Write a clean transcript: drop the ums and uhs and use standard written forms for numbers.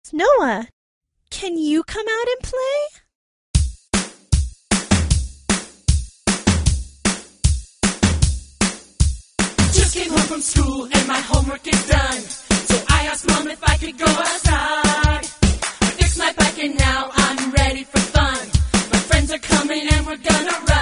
Noah, can you come out and play? Just came home from school and my homework is done. So I asked Mom if I could go outside. I fixed my bike and now I'm ready for fun. My friends are coming and we're gonna ride.